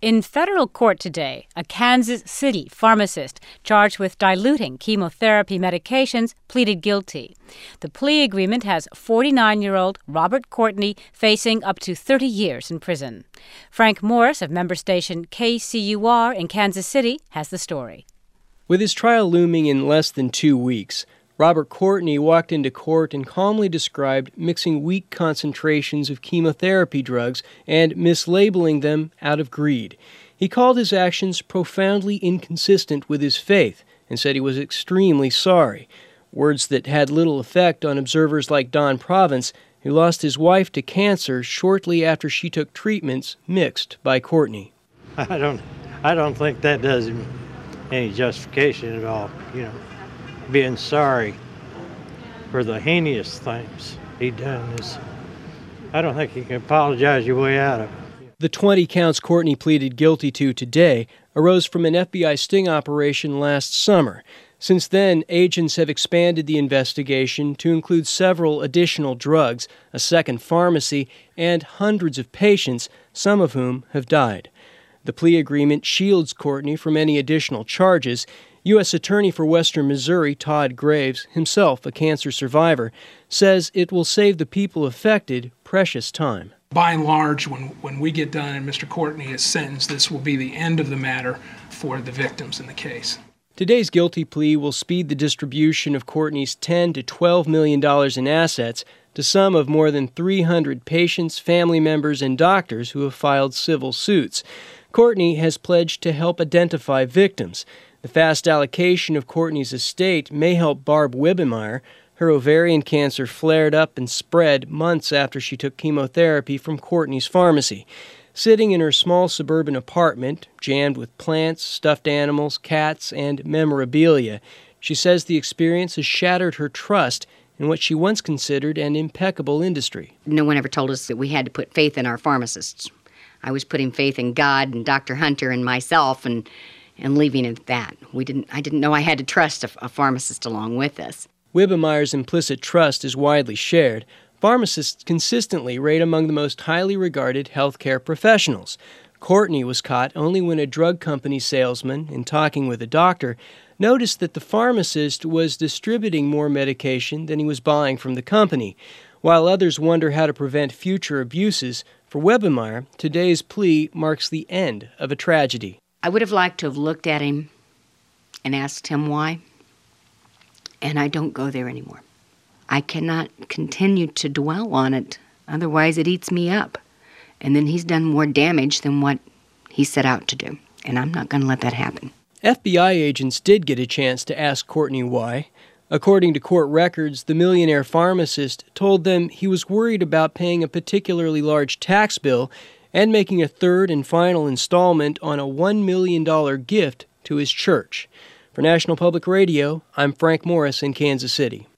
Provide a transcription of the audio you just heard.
In federal court today, a Kansas City pharmacist charged with diluting chemotherapy medications pleaded guilty. The plea agreement has 49-year-old Robert Courtney facing up to 30 years in prison. Frank Morris of member station KCUR in Kansas City has the story. With his trial looming in less than 2 weeks, Robert Courtney walked into court and calmly described mixing weak concentrations of chemotherapy drugs and mislabeling them out of greed. He called his actions profoundly inconsistent with his faith and said he was extremely sorry, words that had little effect on observers like Don Province, who lost his wife to cancer shortly after she took treatments mixed by Courtney. I don't think that does him any justification at all, Being sorry for the heinous things he done is, I don't think you can apologize your way out of it. The 20 counts Courtney pleaded guilty to today arose from an FBI sting operation last summer. Since then, agents have expanded the investigation to include several additional drugs, a second pharmacy, and hundreds of patients, some of whom have died. The plea agreement shields Courtney from any additional charges. U.S. Attorney for Western Missouri, Todd Graves, himself a cancer survivor, says it will save the people affected precious time. By and large, when we get done and Mr. Courtney is sentenced, this will be the end of the matter for the victims in the case. Today's guilty plea will speed the distribution of Courtney's $10 to $12 million in assets to some of more than 300 patients, family members, and doctors who have filed civil suits. Courtney has pledged to help identify victims. The fast allocation of Courtney's estate may help Barb Wibbenmeyer. Her ovarian cancer flared up and spread months after she took chemotherapy from Courtney's pharmacy. Sitting in her small suburban apartment, jammed with plants, stuffed animals, cats, and memorabilia, she says the experience has shattered her trust in what she once considered an impeccable industry. No one ever told us that we had to put faith in our pharmacists. I was putting faith in God and Dr. Hunter and myself and leaving it at that. I didn't know I had to trust a pharmacist along with us. Wibbenmeyer's implicit trust is widely shared. Pharmacists consistently rate among the most highly regarded healthcare professionals. Courtney was caught only when a drug company salesman, in talking with a doctor, noticed that the pharmacist was distributing more medication than he was buying from the company. While others wonder how to prevent future abuses, for Wibbenmeyer, today's plea marks the end of a tragedy. I would have liked to have looked at him and asked him why, and I don't go there anymore. I cannot continue to dwell on it, otherwise it eats me up. And then he's done more damage than what he set out to do, and I'm not going to let that happen. FBI agents did get a chance to ask Courtney why. According to court records, the millionaire pharmacist told them he was worried about paying a particularly large tax bill and making a third and final installment on a $1 million gift to his church. For National Public Radio, I'm Frank Morris in Kansas City.